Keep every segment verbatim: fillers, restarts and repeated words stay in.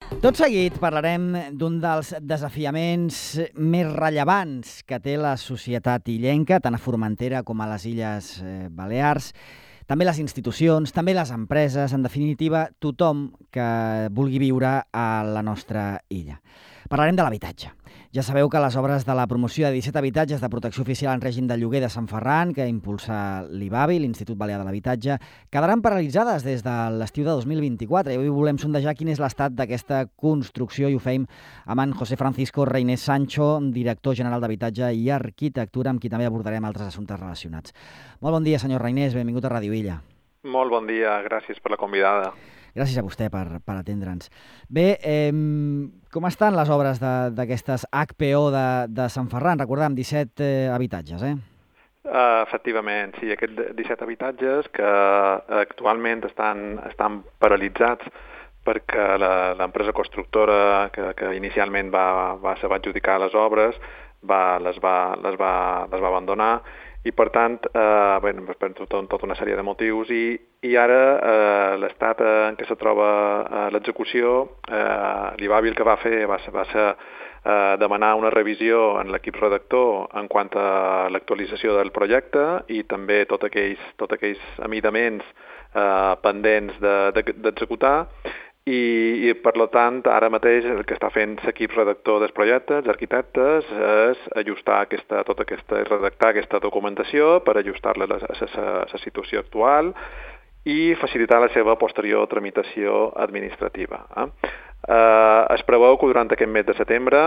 Tot seguit parlarem d'un dels desafiaments més rellevants que té la societat illenca, tant a Formentera com a les Illes Balears, també les institucions, també les empreses, en definitiva, tothom que vulgui viure a la nostra illa. Parlarem de l'habitatge. Ja sabeu que les obres de la promoció de disset habitatges de protecció oficial en règim de lloguer de Sant Ferran, que impulsa l'I B A B I, l'Institut Balear de l'Habitatge, quedaran paralitzades des de l'estiu de dos mil vint-i-quatre. I avui volem sondejar quin és l'estat d'aquesta construcció i ho feim amb en José Francisco Reynés Sancho, director general d'Habitatge i Arquitectura, amb qui també abordarem altres assumptes relacionats. Molt bon dia, senyor Reynés, benvingut a Ràdio Illa. Molt bon dia, gràcies per la convidada. Gràcies a vostè per, per atendre'ns. Bé, eh, com estan les obres d'aquestes H P O de, de Sant Ferran? Recordem, disset eh, habitatges, eh? Uh, efectivament, sí, aquests disset habitatges que actualment estan, estan paralitzats perquè l'empresa constructora que, que inicialment va, va, se va adjudicar les obres va, les, va, les, va, les va abandonar i, per tant, eh, bé, per tot, tota una sèrie de motius, i, i ara eh, l'estat en què se troba eh, l'execució, eh, l'I B A B I el que va fer va ser, va ser eh, demanar una revisió en l'equip redactor en quant a l'actualització del projecte i també tots aquells, tot aquells amidaments eh, pendents d'executar. De, de, I, i per tant ara mateix el que està fent l'equip redactor dels projectes, els arquitectes, és ajustar aquesta, tota aquesta, redactar aquesta documentació per ajustar-la a la situació actual i facilitar la seva posterior tramitació administrativa. Eh? Eh, es preveu que durant aquest mes de setembre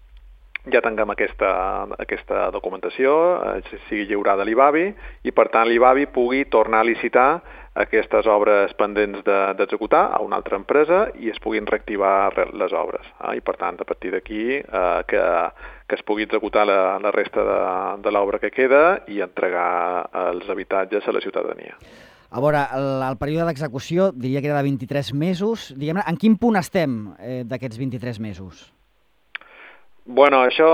ja tinguem aquesta, aquesta documentació, eh, sigui lliurada a l'I B A B I i per tant l'I B A B I pugui tornar a licitar aquestes obres pendents d'executar de, a una altra empresa i es puguin reactivar les obres. Eh? I per tant, a partir d'aquí, eh, que, que es pugui executar la, la resta de, de l'obra que queda i entregar els habitatges a la ciutadania. A veure, el, el període d'execució diria que era de vint-i-tres mesos. Diguem-ne, en quin punt estem eh, d'aquests vint-i-tres mesos? Bueno, això,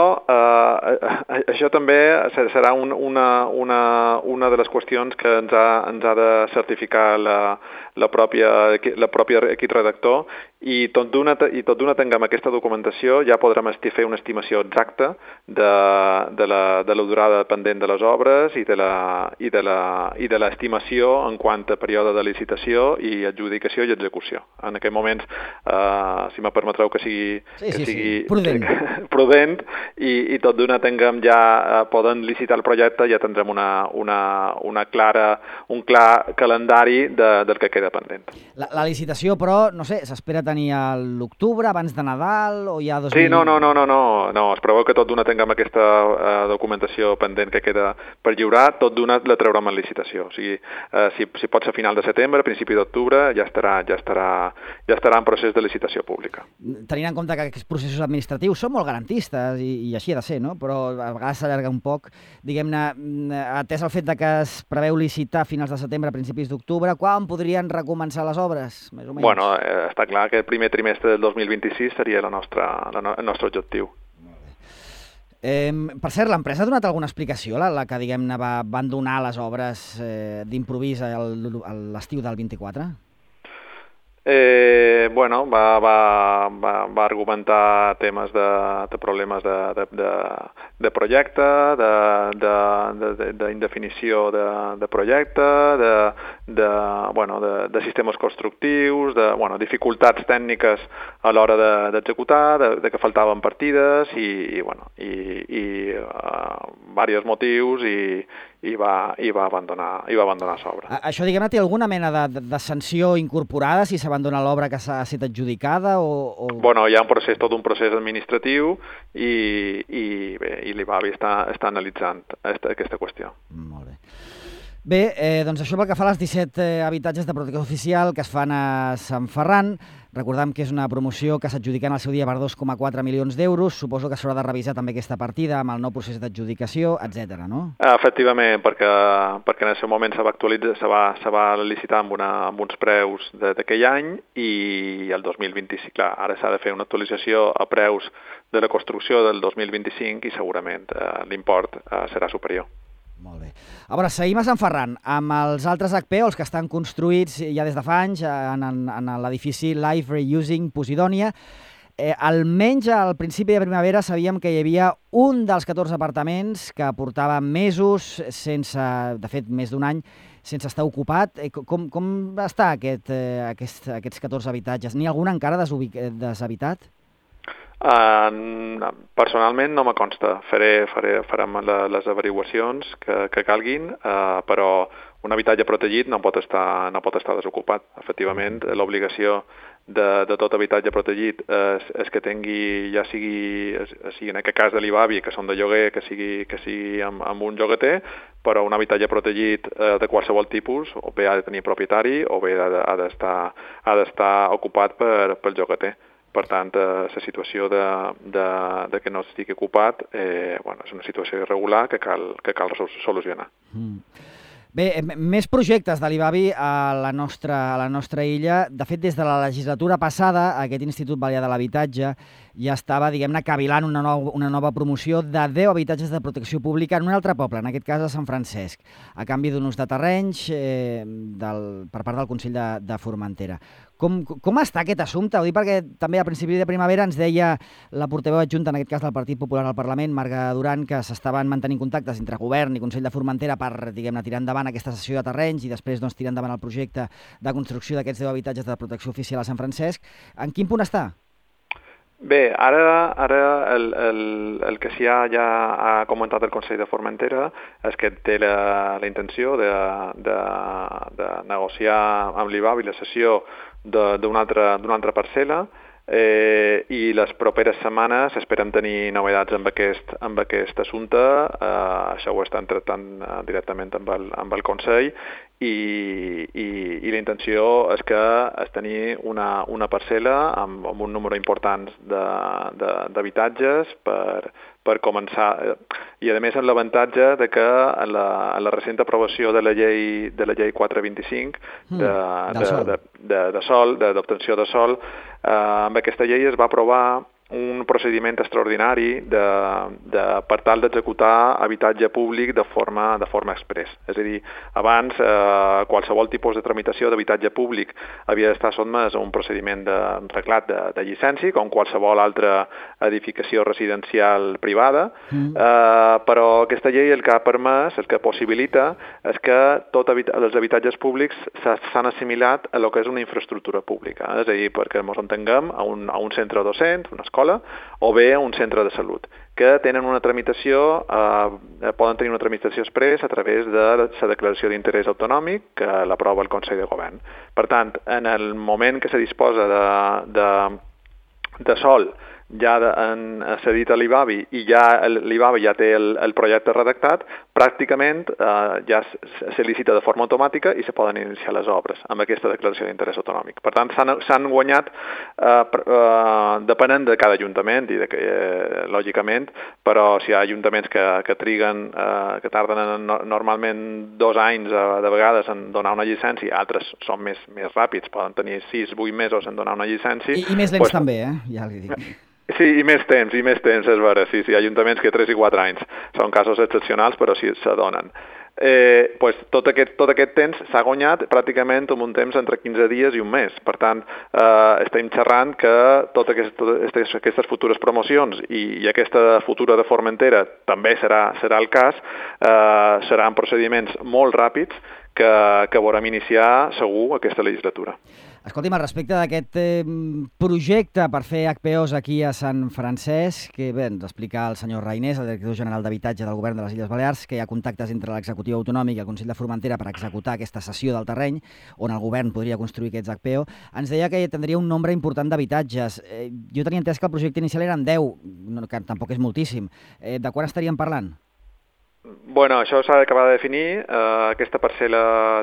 eh, això també serà un, una, una, una de les qüestions que ens ha, ens ha de certificar la, la, pròpia, la pròpia equip redactor i tot d'una i tot d'una tinguem aquesta documentació ja podrem fer una estimació exacta de, de, la, de la durada pendent de les obres i de la, i de la, i de l'estimació en quant a període de licitació i adjudicació i execució. En aquest moments, eh, si me permetreu que sigui, sí, que sí, sigui sí. Prudent. Que, prudent i, i tot d'una tinguem ja, eh, poden licitar el projecte, ja tindrem una, una, una clara, un clar calendari de, del que queda pendent. La, la licitació, però, no sé, s'espera tenir a l'octubre, abans de Nadal, o ja dos mil... Sí, no, no, no, no, no, no. es preveu que tot d'una tinguem aquesta eh, documentació pendent que queda per lliurar, tot d'una la traurem en licitació. O sigui, eh, si, si pot ser a final de setembre, principi d'octubre, ja estarà, ja, estarà, ja estarà en procés de licitació pública. Tenint en compte que aquests processos administratius són molt garantistes i, i així ha de ser, no? Però a vegades s'allarga un poc. Diguem-ne, atès el fet de que es preveu licitar a finals de setembre, principis d'octubre, quan podrien recomençar les obres, més o menys? Bueno, eh, està clar que el primer trimestre del dos mil vint-i-sis seria la nostra, la no, el nostre objectiu. Eh, per cert, l'empresa ha donat alguna explicació, la, la que, diguem-ne, va abandonar les obres eh, d'improvís a l'estiu del vint-i-quatre? Eh, bueno, va, va, va, va argumentar temes de, de problemes de, de, de, de projecte, d'indefinició de, de, de, de projecte, de, de, bueno, de, de sistemes constructius, de bueno, dificultats tècniques a l'hora d'executar, de, de, de que faltaven partides i, i, bueno, i, i uh, diversos motius i, i va, i va abandonar, i va abandonar l'obra. Això, diguem-ne, té alguna mena de, de, de sanció incorporada si s'abandona l'obra que s'ha estat adjudicada? O, o... Bueno, hi ha un procés, tot un procés administratiu i, i, bé, i l'I B A B I està, està analitzant aquesta, aquesta qüestió. Molt bé. Bé, eh, doncs això pel que fa a les disset eh, habitatges de protecció oficial que es fan a Sant Ferran. Recordem que és una promoció que s'adjudica en el seu dia per dos coma quatre milions d'euros. Suposo que s'haurà de revisar també aquesta partida amb el nou procés d'adjudicació, etcètera, no? Efectivament, perquè, perquè en el seu moment se va actualitzar, se va, se va licitar amb, una, amb uns preus d'aquell any i el dos mil vint-i-cinc, clar, ara s'ha de fer una actualització a preus de la construcció del dos mil vint-i-cinc i segurament eh, l'import eh, serà superior. Molt bé. A veure, seguim a Sant Ferran amb els altres H P O, els que estan construïts ja des de fa anys en, en, en l'edifici Life Reusing Posidònia. Eh, almenys al principi de primavera sabíem que hi havia un dels catorze apartaments que portava mesos sense, de fet, més d'un any, sense estar ocupat. Eh, com, com està aquest, eh, aquest, aquests catorze habitatges? N'hi ha algun encara desubic, deshabitat? Uh, personalment no me consta. Faré, faré, farem la, les averiguacions que, que calguin, uh, però un habitatge protegit no pot estar, no pot estar desocupat. Efectivament, l'obligació de, de tot habitatge protegit és, és que tingui, ja sigui, sigui en aquest cas de l'I B A B I, que són de lloguer, que sigui, que sigui amb, amb un llogater, però un habitatge protegit eh, de qualsevol tipus, o bé ha de tenir propietari, o bé ha d'estar ha d'estar ocupat per, pel llogater. Per tant, eh, la situació de, de, de que no estigui ocupat eh, bueno, és una situació irregular que cal, que cal solucionar. Mm. Bé, més projectes de l'I B A B I a la nostra, a la nostra illa. De fet, des de la legislatura passada, aquest Institut Balear de l'Habitatge ja estava, diguem-ne, cavilant una, nou, una nova promoció de deu habitatges de protecció pública en un altre poble, en aquest cas a Sant Francesc, a canvi d'un ús de terrenys eh, del, per part del Consell de, de Formentera. Com, com està aquest assumpte? Ho dic perquè també a principi de primavera ens deia la portaveu adjunta, en aquest cas del Partit Popular al Parlament, Marga Duran, que s'estaven mantenint contactes entre govern i Consell de Formentera per, diguem-ne, tirar endavant aquesta cessió de terrenys i després doncs, tirar endavant el projecte de construcció d'aquests deu habitatges de protecció oficial a Sant Francesc. En quin punt està? Bé, ara, ara el, el, el que sí ha, ja ha comentat el Consell de Formentera és que té la, la intenció de, de, de negociar amb l'I B A B I la cessió d'una altra, d'una altra parcel·la eh, i les properes setmanes esperem tenir novetats amb aquest, amb aquest assumpte. Eh, això ho estan tractant eh, directament amb el, amb el Consell i, i, i la intenció és que es tenir una, una parcel·la amb, amb un número important d'habitatges per, per començar. I a més amb l'avantatge de que en la, en la recent aprovació de la llei, de la llei quatre vint-i-cinc de, mm, de, de, de, de sol, d'obtenció de sol, eh, amb aquesta llei es va aprovar un procediment extraordinari de, de, per tal d'executar habitatge públic de forma, de forma express. És a dir, abans eh, qualsevol tipus de tramitació d'habitatge públic havia d'estar sotmès a un procediment de reglat de, de llicència, com qualsevol altra edificació residencial privada, mm. eh, però aquesta llei el que ha permès, el que possibilita, és que tots els habitatges públics s'han assimilat a el que és una infraestructura pública. És a dir, perquè ens entenguem, a un, a un centre docent, una escola, o bé a un centre de salut, que tenen una tramitació, eh, poden tenir una tramitació express a través de la declaració d'interès autonòmic que l'aprova el Consell de Govern. Per tant, en el moment que se disposa de, de, de sol ja han cedit a l'I B A B I i ja l'I B A B I ja té el, el projecte redactat, pràcticament eh, ja se licita de forma automàtica i se poden iniciar les obres amb aquesta declaració d'interès autonòmic. Per tant, s'han guanyat eh, eh, depenent de cada ajuntament i de que, eh, lògicament, però si hi ha ajuntaments que, que triguen, eh, que tarden no, normalment dos anys eh, de vegades en donar una llicència, altres són més, més ràpids, poden tenir sis, vuit mesos en donar una llicència. I, i més lents pues, també, eh? Ja li dic. Sí, i més temps, i més temps, és vera. Sí, sí, ajuntaments que tres i quatre anys. Són casos excepcionals, però sí s'adonen. Eh, pues, tot, aquest, tot aquest temps s'ha guanyat pràcticament en un temps entre quinze dies i un mes. Per tant, eh, estem xerrant que totes aquestes, totes aquestes futures promocions i, i aquesta futura de Formentera també serà, serà el cas, eh, seran procediments molt ràpids que, que veurem iniciar segur aquesta legislatura. Escolti'm, al respecte d'aquest eh, projecte per fer H P Os aquí a Sant Francesc, que bé, ens explica el senyor Reinés, el director general d'Habitatge del Govern de les Illes Balears, que hi ha contactes entre l'executiu autonòmic i el Consell de Formentera per executar aquesta cessió del terreny, on el govern podria construir aquests H P O. Ens deia que tindria un nombre important d'habitatges. Eh, jo tenia entès que el projecte inicial eren deu, que tampoc és moltíssim. Eh, de quan estaríem parlant? Bueno, això s'ha d'acabar de definir. Uh, aquesta parcel·la,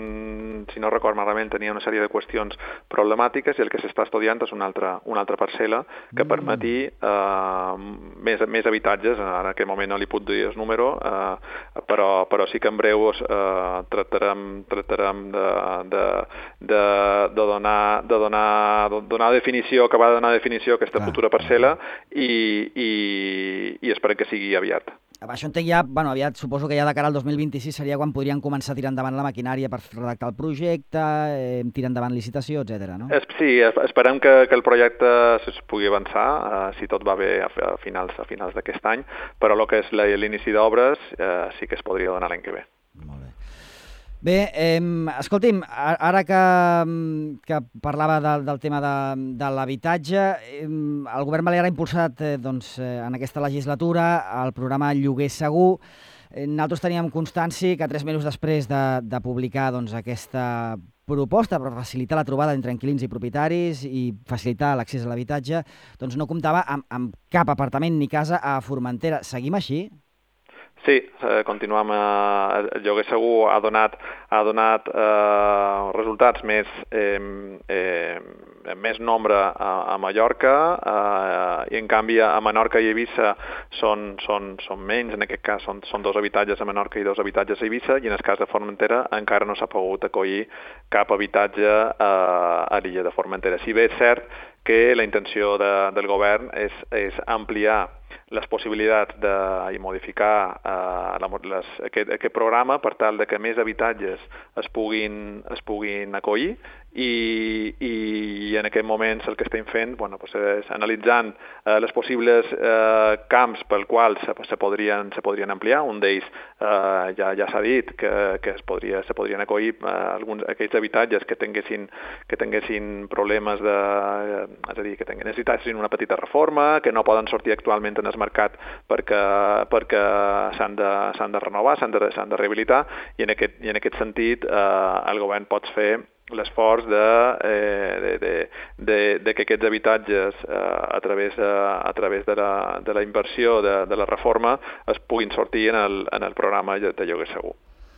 si no record malament, tenia una sèrie de qüestions problemàtiques i el que s'està estudiant és una altra, una altra parcel·la que permeti uh, més, més habitatges. En aquest moment no li puc dir el número, uh, però, però sí que en breu uh, tractarem, tractarem de, de, de, de, donar, de, donar, de donar definició, acabar de donar definició a aquesta futura parcel·la i, i, i esperem que sigui aviat. això entenc ja, bueno, aviat suposo que ja de cara al dos mil vint-i-sis seria quan podrien començar a tirar endavant la maquinària per redactar el projecte, eh, tirar endavant licitació, etcètera, no? Sí, esperem que, que el projecte es pugui avançar, eh, si tot va bé a, a finals, a finals d'aquest any, però el que és l'inici d'obres eh, sí que es podria donar l'any que ve. Molt bé. Bé, eh, escolti'm, ara que, que parlava de, del tema de, de l'habitatge, eh, el govern balear ha impulsat eh, doncs, eh, en aquesta legislatura el programa Lloguer Segur. Eh, nosaltres teníem constància que tres mesos després de, de publicar doncs, aquesta proposta per facilitar la trobada entre inquilins i propietaris i facilitar l'accés a l'habitatge, doncs no comptava amb, amb cap apartament ni casa a Formentera. Seguim així? Sí, eh, continuem. Eh, el lloguer segur ha donat, ha donat eh, resultats més, eh, eh, més nombre a, a Mallorca eh, i en canvi a Menorca i Eivissa són, són, són menys, en aquest cas són, són dos habitatges a Menorca i dos habitatges a Eivissa, i en el cas de Formentera encara no s'ha pogut acollir cap habitatge eh, a l'illa de Formentera. Si bé és cert que la intenció de, del govern és, és ampliar les possibilitats de, i modificar eh, la, les, aquest, aquest programa per tal de que més habitatges es puguin, es puguin acollir i, i en aquest moment el que estem fent bueno, pues és analitzant eh, les possibles eh, camps pel qual se, se, podrien, se podrien ampliar. Un d'ells eh, ja, ja s'ha dit que, que es, podria, se podrien acollir eh, alguns aquells habitatges que tinguessin, que tinguessin problemes de, eh, és a dir, que tinguin necessitassin una petita reforma, que no poden sortir actualment en el mercat perquè, perquè s'han de, s'han de renovar, s'han de, s'han de rehabilitar, i en aquest, i en aquest sentit eh, el govern pot fer l'esforç de, eh, de, de, de, de que aquests habitatges eh, a través, de, a través de, la, de la inversió, de, de la reforma, es puguin sortir en el, en el programa de lloguer segur.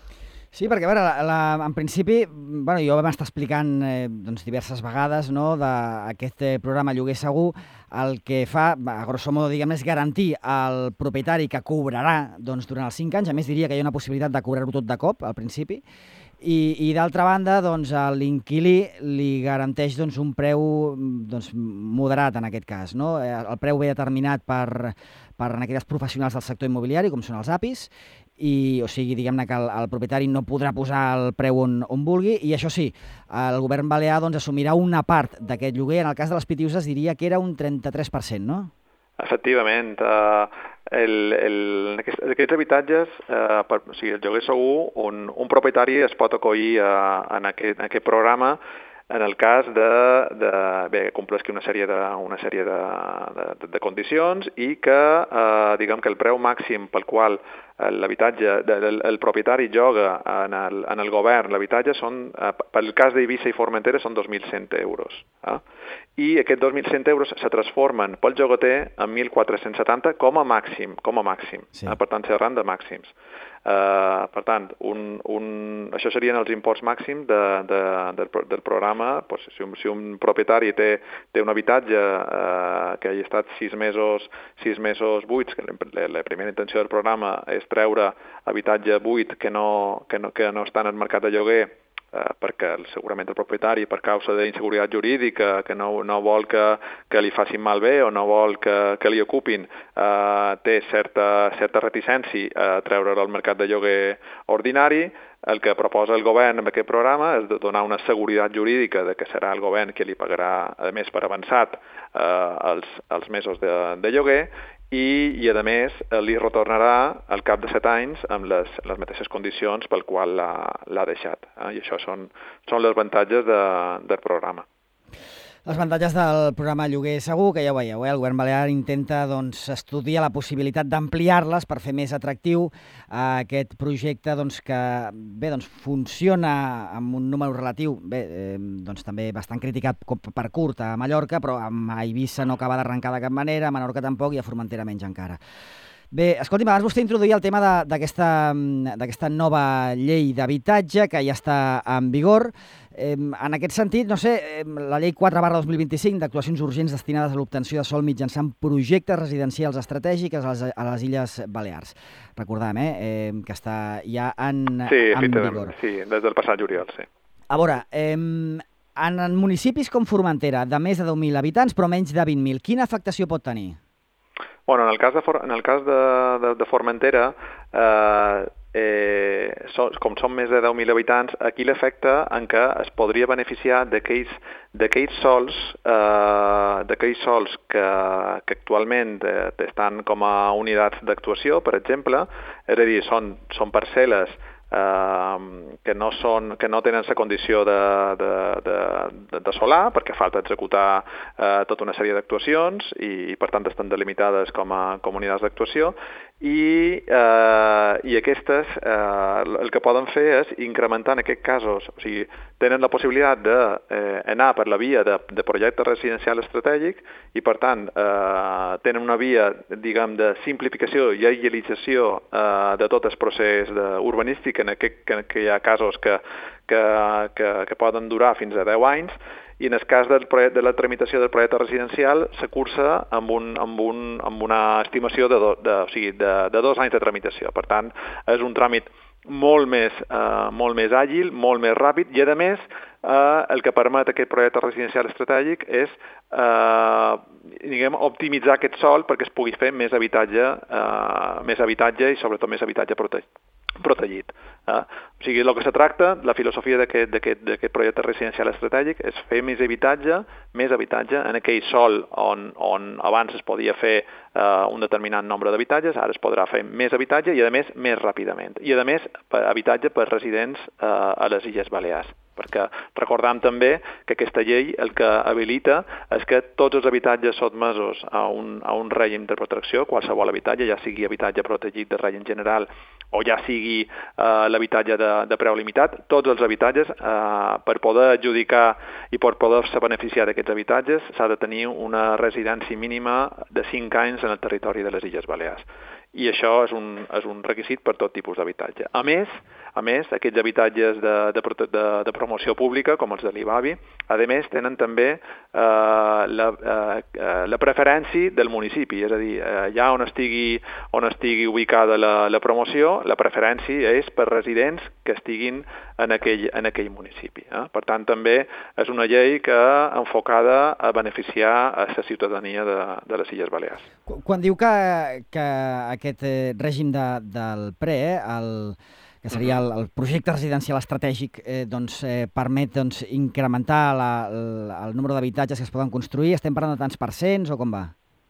Sí, perquè a veure, la, la, en principi, bueno, jo vam estar explicant eh, doncs, diverses vegades no, d'aquest eh, programa Lloguer Segur, el que fa, a grosso modo, diguem, és garantir al propietari que cobrarà doncs, durant els cinc anys, a més diria que hi ha una possibilitat de cobrar-ho tot de cop, al principi, i, i d'altra banda, doncs, a l'inquilí li garanteix doncs, un preu doncs, moderat en aquest cas. No? El preu ve determinat per, per en aquelles professionals del sector immobiliari, com són els A P Is, i, o sigui, diguem-ne que el, el propietari no podrà posar el preu on, on vulgui, i això sí, el govern balear doncs, assumirà una part d'aquest lloguer. En el cas de les Pitiuses diria que era un trenta-tres per cent, no? Efectivament. Uh, el, el, aquest, aquests habitatges, uh, per, o sigui, el lloguer segur, un, un propietari es pot acollir uh, en, aquest, en aquest programa en el cas de, de bé, complesqui una sèrie de, una sèrie de, de, de condicions i que, eh, diguem que el preu màxim pel qual l'habitatge, el, el propietari lloga en el, en el govern l'habitatge són, eh, pel cas d'Eivissa i Formentera, són dos mil cent euros. Eh? I aquests dos mil cent euros se transformen pel llogater en mil quatre-cents setanta com a màxim, com a màxim. Sí. Eh? Per tant, xerrant de màxims. Uh, per tant, un, un, això serien els imports màxims de, de, del, del programa. Pues, si, un, si un propietari té, té un habitatge uh, que hagi estat sis mesos, sis mesos buits, que la, la primera intenció del programa és treure habitatge buit que no, que no, que no està en el mercat de lloguer, eh, perquè segurament el propietari, per causa d'inseguretat jurídica, que no, no vol que, que li facin malbé o no vol que, que li ocupin, eh, té certa, certa reticència a treure'l al mercat de lloguer ordinari. El que proposa el govern amb aquest programa és donar una seguretat jurídica de que serà el govern qui li pagarà, a més per avançat, eh, els, els mesos de, de lloguer, i, i a més li retornarà al cap de set anys amb les, les mateixes condicions pel qual l'ha deixat. Eh? I això són, són els avantatges de, del programa. Els avantatges del programa Lloguer Segur, que ja ho veieu, eh? El govern balear intenta doncs, estudiar la possibilitat d'ampliar-les per fer més atractiu eh, aquest projecte doncs, que bé, doncs, funciona amb un número relatiu, bé, eh, doncs, també bastant criticat per curt a Mallorca, però a Eivissa no acaba d'arrencar de cap manera, a Menorca tampoc i a Formentera menys encara. Bé, escolti'm, abans vostè introduïa el tema d'aquesta nova llei d'habitatge que ja està en vigor. Eh, en aquest sentit, no sé, eh, la llei quatre barra dos mil vint-i-cinc d'actuacions urgents destinades a l'obtenció de sòl mitjançant projectes residencials estratègics a les, a les Illes Balears. Recordem, eh, eh, que està ja en, sí, en vigor. Sí, des del passat juliol, sí. A veure, eh, en, en municipis com Formentera, de més de deu mil habitants, però menys de vint mil, quina afectació pot tenir? Bueno, en el cas de, For en el cas de, de, de Formentera, eh, eh, so, com són més de deu mil habitants, aquí l'efecte en què es podria beneficiar d'aquells sols, eh, d'aquells sols que, que actualment eh, estan com a unitats d'actuació, per exemple, és a dir, són, són parcel·les Uh, que, no són, que no tenen la condició de, de, de, de solar, perquè falta executar uh, tota una sèrie d'actuacions i, i per tant estan delimitades com a comunitats d'actuació i, uh, i aquestes uh, el que poden fer és incrementar en aquests casos, o sigui, tenen la possibilitat d'anar eh, per la via de, de projecte residencial estratègic i per tant eh, tenen una via, diguem, de simplificació i agilització eh, de tot el procés urbanístic, en aquest, que, que hi ha casos que, que, que, que poden durar fins a deu anys, i en el cas del projecte, de la tramitació del projecte residencial se cursa amb, un, amb, un, amb una estimació de, do, de, o sigui, de, de dos anys de tramitació. Per tant, és un tràmit molt més, eh, molt més àgil, molt més ràpid i, a més, eh, el que permet aquest projecte residencial estratègic és eh, diguem, optimitzar aquest sòl perquè es pugui fer més habitatge, eh, més habitatge i sobretot més habitatge protegit. protegit. Eh? O sigui, el que se tracta, la filosofia d'aquest projecte residencial estratègic és fer més habitatge, més habitatge en aquell sòl on, on abans es podia fer eh, un determinat nombre d'habitatges, ara es podrà fer més habitatge i, a més, més ràpidament. I, a més, habitatge per residents eh, a les Illes Balears. Perquè recordam també que aquesta llei el que habilita és que tots els habitatges sotmesos a un, a un règim de protecció, qualsevol habitatge, ja sigui habitatge protegit de règim general o ja sigui eh, l'habitatge de, de preu limitat, tots els habitatges, eh, per poder adjudicar i per poder-se beneficiar d'aquests habitatges, s'ha de tenir una residència mínima de cinc anys en el territori de les Illes Balears. I això és un, és un requisit per tot tipus d'habitatge. A més, a més, aquests habitatges de, de, de, de promoció pública, com els de l'I B A B I, a més, tenen també eh, la, eh, la preferència del municipi, és a dir, eh, ja on estigui, on estigui ubicada la, la promoció, la preferència és per residents que estiguin en aquell, en aquell municipi. Eh? Per tant, també és una llei que enfocada a beneficiar a la ciutadania de, de les Illes Balears. Quan diu que, que aquest règim de, del P R E, el, que seria el, el projecte residencial estratègic, eh, doncs, eh, permet doncs, incrementar la, el, el número d'habitatges que es poden construir, estem parlant de tants percents o com va?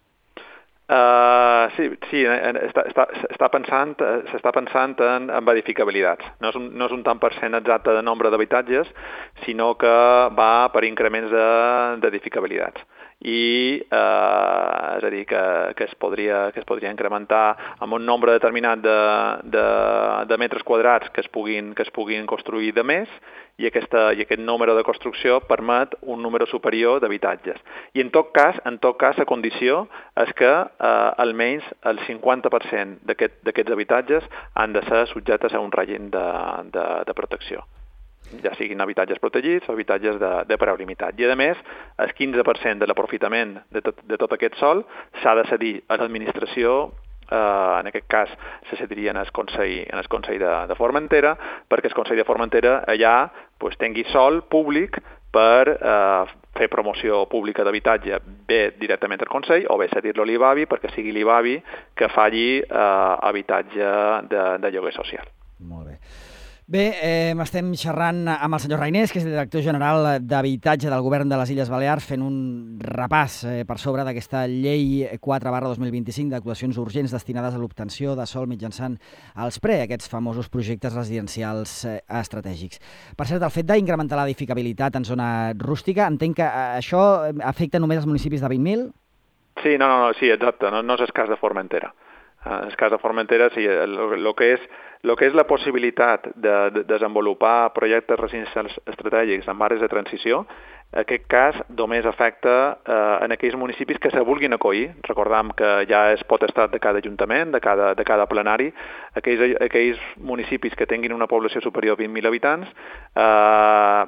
Uh, sí, sí, està, està, està pensant, s'està pensant en, en edificabilitats. No és, un, no és un tant per cent exacte de nombre d'habitatges, sinó que va per increments d'edificabilitats. De, i eh, és a dir, que, que, es podria, que es podria incrementar amb un nombre determinat de, de, de metres quadrats que es puguin, que es puguin construir de més i, aquesta, i aquest número de construcció permet un número superior d'habitatges. I en tot cas, en tot cas, la condició és que eh, almenys el cinquanta per cent d'aquests aquest, habitatges han de ser subjectes a un règim de, de, de protecció, ja siguin habitatges protegits o habitatges de, de preu limitat. I, a més, el quinze per cent de l'aprofitament de, tot, de tot aquest sòl s'ha de cedir a l'administració, eh, en aquest cas se cediria en el Consell, en el Consell de, de Formentera, perquè el Consell de Formentera allà pues, tingui sòl públic per eh, fer promoció pública d'habitatge, bé directament al Consell o bé cedir-lo a l'I B A B I perquè sigui l'I B A B I que falli eh, habitatge de, de lloguer social. Molt bé. Bé, eh, estem xerrant amb el senyor Reinés, que és el director general d'Habitatge del Govern de les Illes Balears, fent un repàs eh, per sobre d'aquesta llei quatre barra dos mil vint-i-cinc d'actuacions urgents destinades a l'obtenció de sòl mitjançant els P R E, aquests famosos projectes residencials eh, estratègics. Per cert, el fet d'incrementar l'edificabilitat en zona rústica, entenc que eh, això afecta només els municipis de vint mil? Sí, no, no, no sí, exacte, no, no és el cas de Formentera. En el cas de Formentera, sí, el, el que és El que és la possibilitat de, de desenvolupar projectes residencials estratègics en àrees de transició, aquest cas només afecta eh, en aquells municipis que se vulguin acollir. Recordam que ja és potestat de cada ajuntament, de cada, de cada plenari, aquells, aquells municipis que tinguin una població superior a vint mil habitants, eh,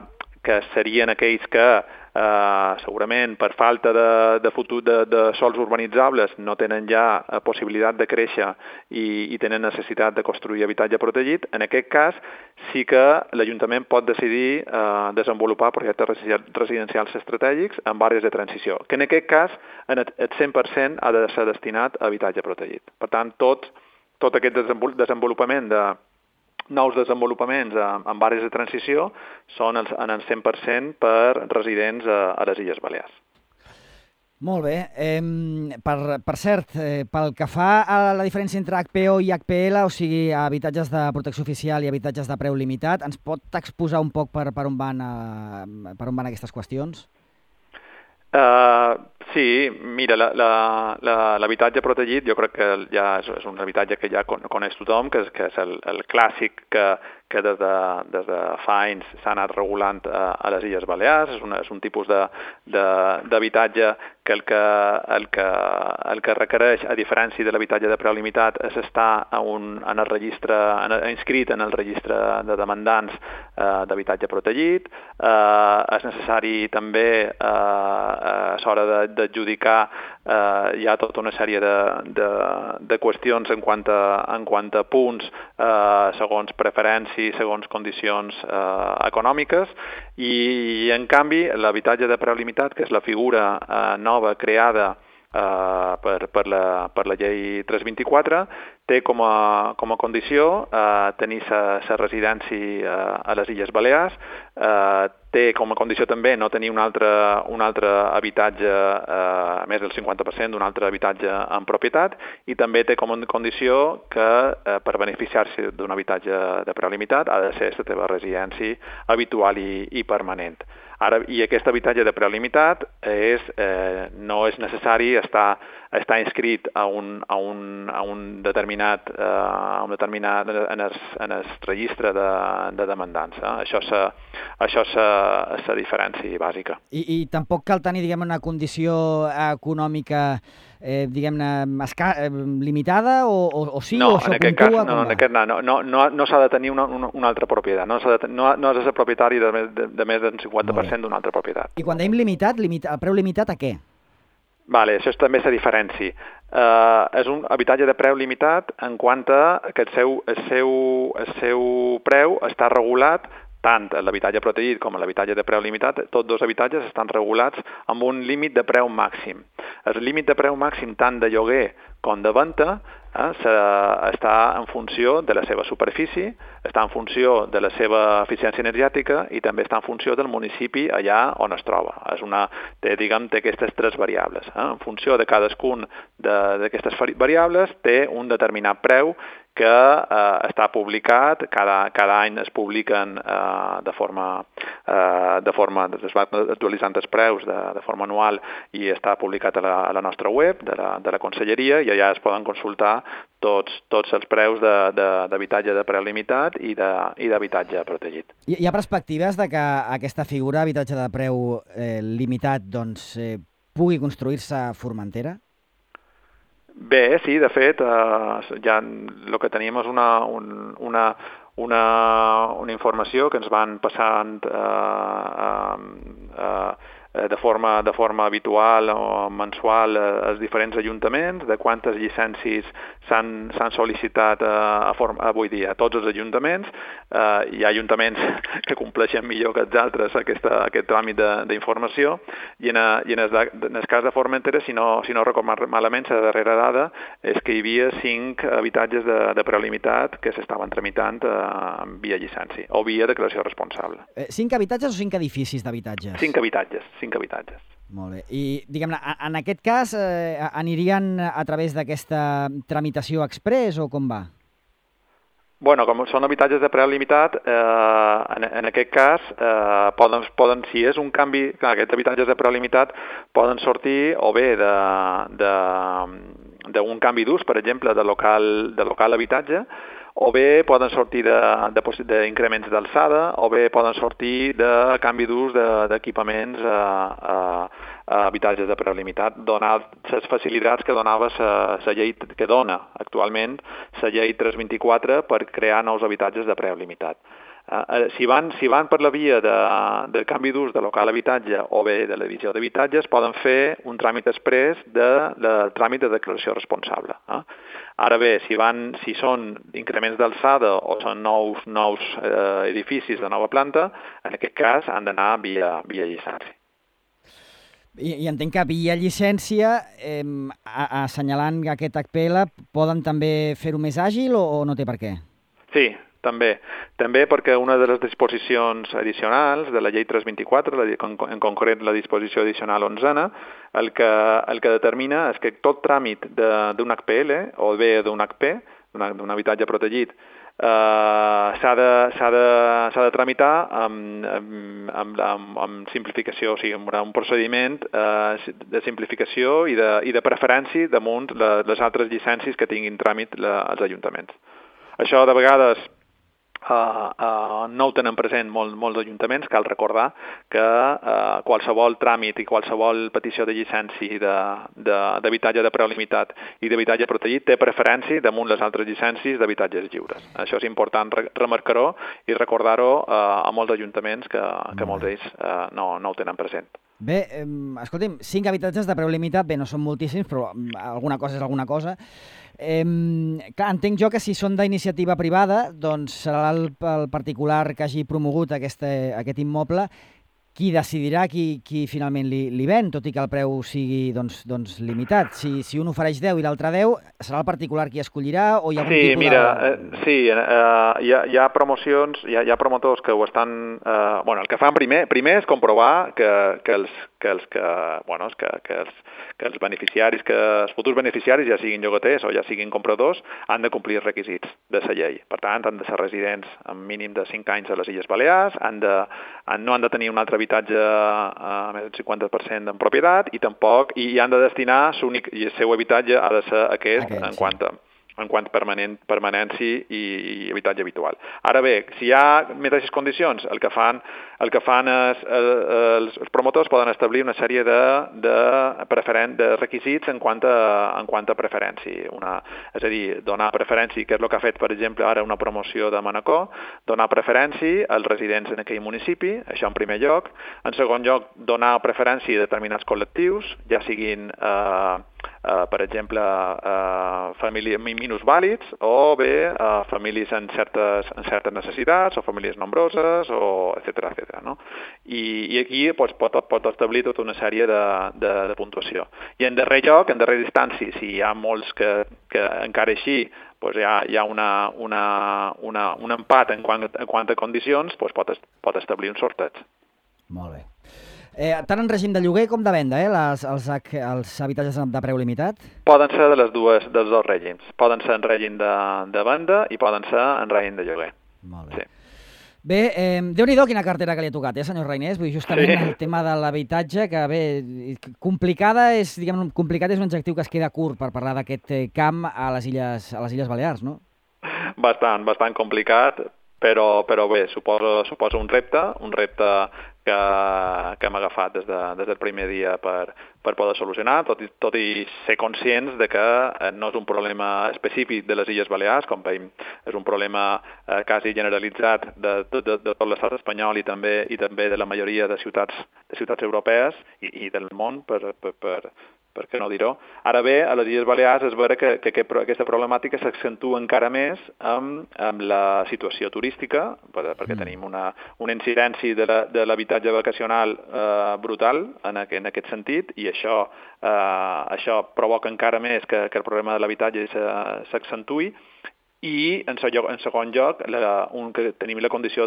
que serien aquells que eh, segurament per falta de, de, futur, de, de sols urbanitzables no tenen ja possibilitat de créixer i, i tenen necessitat de construir habitatge protegit. En aquest cas sí que l'Ajuntament pot decidir eh, desenvolupar projectes residencials estratègics en àrees de transició, que en aquest cas en el cent per cent ha de ser destinat a habitatge protegit. Per tant, tot, tot aquest desenvolupament de nous desenvolupaments en àrees de transició són en el cent per cent per residents a, a les Illes Balears. Molt bé. Eh, per, per cert, eh, pel que fa a la diferència entre H P O i H P L, o sigui, habitatges de protecció oficial i habitatges de preu limitat, ens pot exposar un poc per, per, on, van, uh, per on van aquestes qüestions? Uh, sí, mira, l'habitatge protegit jo crec que ja és, és un habitatge que ja coneix tothom, que és, que és el, el clàssic que, que des de, des de fa anys s'ha anat regulant a, a les Illes Balears. És, una, és un tipus d'habitatge que el que, el, que, el que requereix, a diferència de l'habitatge de preu limitat, és estar a un, en el registre, en, inscrit en el registre de demandants eh, d'habitatge protegit. Eh, és necessari també eh, a l'hora d'adjudicar eh, hi ha tota una sèrie de, de, de qüestions en quant a, en quant a punts eh, segons preferències, segons condicions eh, econòmiques, i en canvi l'habitatge de preu limitat, que és la figura eh, nova creada Uh, per, per, la, per la llei tres vint-i-quatre, té com a, com a condició uh, tenir la residència uh, a les Illes Balears, uh, té com a condició també no tenir un altre, un altre habitatge, uh, més del cinquanta per cent d'un altre habitatge en propietat, i també té com a condició que uh, per beneficiar-se d'un habitatge de preu limitat ha de ser la teva residència habitual i, i permanent. Ara, i aquest habitatge de preu limitat és, eh, no és necessari estar, estar inscrit a un, a un, a un determinat, eh, a un determinat en, el, en el registre de, de demandants. Eh? Això és, això és la diferència bàsica. I, I tampoc cal tenir, diguem, una condició econòmica Eh, diguem-ne, eh, limitada o, o, o sí, no, o això en aquest puntua? Cas, no, en aquest cas no, no, no, no s'ha de tenir una, una, una altra propietat, no, de, no, no has de ser propietari de, de, de més del cinquanta per cent d'una altra propietat. I quan dèiem limitat, limita, el preu limitat a què? Vale, això és també la diferència. Uh, és un habitatge de preu limitat en quant a que el seu, el seu, el seu preu està regulat tant l'habitatge protegit com l'habitatge de preu limitat, tots dos habitatges estan regulats amb un límit de preu màxim. El límit de preu màxim tant de lloguer com de venda eh, està en funció de la seva superfície, està en funció de la seva eficiència energètica i també està en funció del municipi allà on es troba. És una, té, diguem, té aquestes tres variables. Eh? En funció de cadascun d'aquestes variables té un determinat preu que eh, està publicat, cada, cada any es publiquen eh, de forma, eh, de forma, es va actualitzant els preus de, de forma anual i està publicat a la, a la nostra web de la, de la Conselleria, i allà es poden consultar tots, tots els preus d'habitatge de, de, de preu limitat i d'habitatge protegit. Hi, hi ha perspectives de que aquesta figura, habitatge de preu eh, limitat, doncs, eh, pugui construir-se a Formentera? Bé, sí, de fet, eh, ja el que teníem és una, un, una, una, una informació que ens van passant eh, eh, de forma, de forma habitual o mensual als diferents ajuntaments, de quantes llicències s'han sol·licitat a, forma, avui dia a tots els ajuntaments. Eh, hi ha ajuntaments que compleixen millor que els altres aquesta, aquest tràmit d'informació, i, en, i en, el, en el cas de Formentera, si no, si no recordo malament, la darrera dada és que hi havia cinc habitatges de, de preu limitat que s'estaven tramitant eh, via llicència o via declaració responsable. Eh, cinc habitatges o cinc edificis d'habitatges? Cinc habitatges, cinc habitatges. Molt bé. I, diguem-ne, en aquest cas eh, anirien a través d'aquesta tramitació express o com va? Bueno, com són habitatges de preu limitat, eh, en, en aquest cas, eh, poden, poden, si és un canvi, clar, aquests habitatges de preu limitat poden sortir o bé d'un canvi d'ús, per exemple, de local, de local habitatge, o bé poden sortir d'increments de, de, d'alçada, o bé poden sortir de canvi d'ús d'equipaments de, a, a, a habitatges de preu limitat, donar les facilitats que donava la llei que dona actualment la llei tres vint-i-quatre per crear nous habitatges de preu limitat. Uh, si, van, si van per la via de, de canvi d'ús de local habitatge o bé de la divisió d'habitatges, poden fer un tràmit exprés de, de tràmit de declaració responsable. Eh? Ara bé, si, van, si són increments d'alçada o són nous, nous eh, edificis de nova planta, en aquest cas han d'anar via, via llicència. I, I entenc que via llicència, eh, assenyalant aquest H P L, poden també fer-ho més àgil o, o no té per què? Sí, també. També perquè una de les disposicions addicionals de la llei tres vint-i-quatre, en concret la disposició addicional onzena, el que, el que determina és que tot tràmit d'un H P L o bé d'un H P, d'un habitatge protegit, Uh, s'ha de, s'ha de, s'ha de tramitar amb, amb, amb, amb simplificació, o sigui, amb un procediment uh, de simplificació i de, i de preferència damunt la, les altres llicències que tinguin tràmit la, els ajuntaments. Això de vegades uh, uh, no ho tenen present molt, molts ajuntaments. Cal recordar que uh, qualsevol tràmit i qualsevol petició de llicència d'habitatge de, de, de preu limitat i d'habitatge protegit té preferència damunt les altres llicències d'habitatges lliures. Això és important re remarcar-ho i recordar-ho uh, a molts ajuntaments que, que molts d'ells uh, no, no ho tenen present. Bé, eh, escolti'm, cinc habitatges de preu limitat, bé, no són moltíssims, però alguna cosa és alguna cosa. Eh, clar, entenc jo que si són d'iniciativa privada, doncs serà el, el particular que hagi promogut aquesta, aquest immoble qui decidirà qui, qui finalment li, li ven, tot i que el preu sigui doncs, doncs, limitat. Si, si un ofereix deu i l'altre deu, serà el particular qui escollirà o hi ha algun sí, tipus mira, de... Eh, sí, eh, hi, ha, hi ha promocions, hi ha, hi ha promotors que ho estan... Eh, bueno, el que fan primer, primer és comprovar que, que els que els que, bueno, que, que, els, que els beneficiaris, que els futurs beneficiaris, ja siguin llogaters o ja siguin compradors, han de complir els requisits de la llei. Per tant, han de ser residents amb mínim de cinc anys a les Illes Balears, han de, han, no han de tenir un altre habitatge a més del cinquanta per cent en propietat i tampoc i han de destinar l'únic i el seu habitatge ha de ser aquest, aquest en sí. quant a en quant a permanent, permanència i, i habitatge habitual. Ara bé, si hi ha mateixes condicions, el que fan, el que fan és, els, els promotors poden establir una sèrie de, de, preferen, de requisits en quant a, en quant a preferència. Una, és a dir, donar preferència, que és el que ha fet, per exemple, ara una promoció de Manacor, donar preferència als residents en aquell municipi, això en primer lloc. En segon lloc, donar preferència a determinats col·lectius, ja siguin... Eh, Uh, per exemple, uh, famílies minusvàlids o bé uh, famílies en certes, en certes necessitats o famílies nombroses, o etcètera, etcètera, no? I, i aquí pues, pot, pot establir tota una sèrie de, de, de puntuació. I en darrer lloc, en darrera instància, si hi ha molts que, que encara així pues, hi ha, hi ha una, una, una, un empat en quant, en quant a condicions, pues, pot, pot establir un sorteig. Molt bé. Eh, tant en règim de lloguer com de venda, eh, les, els, els habitatges de preu limitat? Poden ser de les dues, dels dos règims. Poden ser en règim de, de venda i poden ser en règim de lloguer. Molt bé. Sí. Bé, eh, Déu-n'hi-do quina cartera que li ha tocat, eh, senyor Reinés? Vull dir, justament sí. El tema de l'habitatge, que bé, complicada és, diguem, complicat és un adjectiu que es queda curt per parlar d'aquest camp a les Illes, a les Illes Balears, no? Bastant, bastant complicat, però, però bé, suposa, suposa un repte, un repte que, que hem agafat des, de, des del primer dia per, per poder solucionar, tot i, tot i ser conscients de que no és un problema específic de les Illes Balears, com veiem, és un problema eh, quasi generalitzat de, de, de, de tot l'estat espanyol i també, i també de la majoria de ciutats, de ciutats europees i, i del món, per, per, per, per què no dir-ho. Ara bé, a les Illes Balears és vera que, que, que aquesta problemàtica s'accentua encara més amb, amb la situació turística, perquè mm. tenim una, una incidència de l'habitatge vacacional eh, brutal en, en aquest sentit, i això, eh, això provoca encara més que, que el problema de l'habitatge s'accentui. I, en segon lloc, la, un, que tenim la condició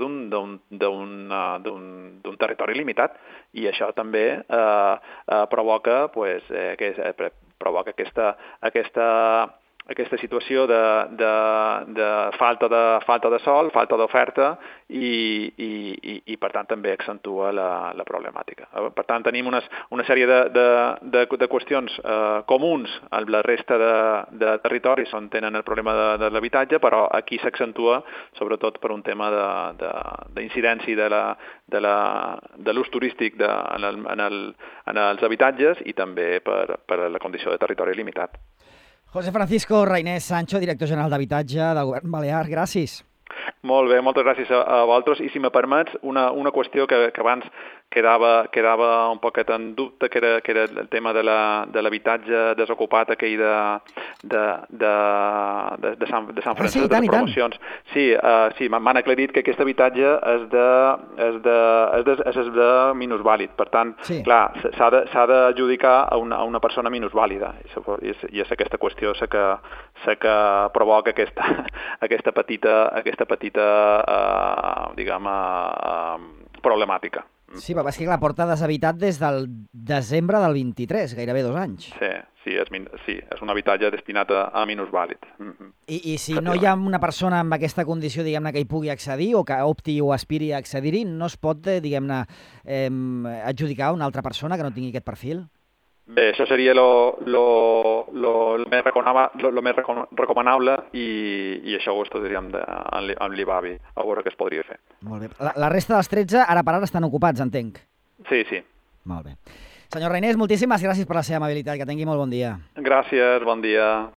d'un territori limitat, i això també eh, eh, provoca, pues, eh, que, eh, provoca aquesta, aquesta, aquesta situació de, de, de, falta de falta de sol, falta d'oferta, i, i, i, i per tant també accentua la, la problemàtica. Per tant, tenim unes, una sèrie de, de, de, de qüestions eh, comuns a la resta de, de territoris on tenen el problema de, de l'habitatge, però aquí s'accentua sobretot per un tema d'incidència de, de, de, la, de l'ús turístic de, en, el, en, el, en els habitatges i també per, per la condició de territori limitat. José Francisco Reinés Sancho, director general d'Habitatge del Govern Balear, gràcies. Molt bé, moltes gràcies a, a vosaltres. I si me permets, una, una qüestió que, que abans quedava, quedava un poquet en dubte, que era, que era el tema de l'habitatge la, de desocupat aquell de, de, de, de, de Sant, de Sant Francesc, ah, sí, de les promocions. Sí, uh, sí m'han aclarit que aquest habitatge és de, és de, és de, és de minusvàlid. Per tant, sí. clar, s'ha d'adjudicar a, una, a una persona minusvàlida. I és, i és aquesta qüestió la que, la que provoca aquesta, aquesta petita, aquesta petita Uh, diguem, uh, problemàtica. Sí, però és que clar, porta deshabitat des del desembre del vint-i-tres, gairebé dos anys. Sí, sí, és, sí, és un habitatge destinat a, a minusvàlid. Mm-hmm. I, I si no hi ha una persona amb aquesta condició, diguem-ne, que hi pugui accedir o que opti o aspiri a accedir-hi, no es pot, diguem-ne, eh, adjudicar a una altra persona que no tingui aquest perfil? Bé, això seria lo, lo, lo, lo més, lo, lo més recomanable i, i això ho estudiaríem de, amb l'I B A B I, a veure què es podria fer. Molt bé. La, la resta dels tretze, ara per ara, estan ocupats, entenc. Sí, sí. Molt bé. Senyor Reinés, moltíssimes gràcies per la seva amabilitat. Que tingui molt bon dia. Gràcies, bon dia.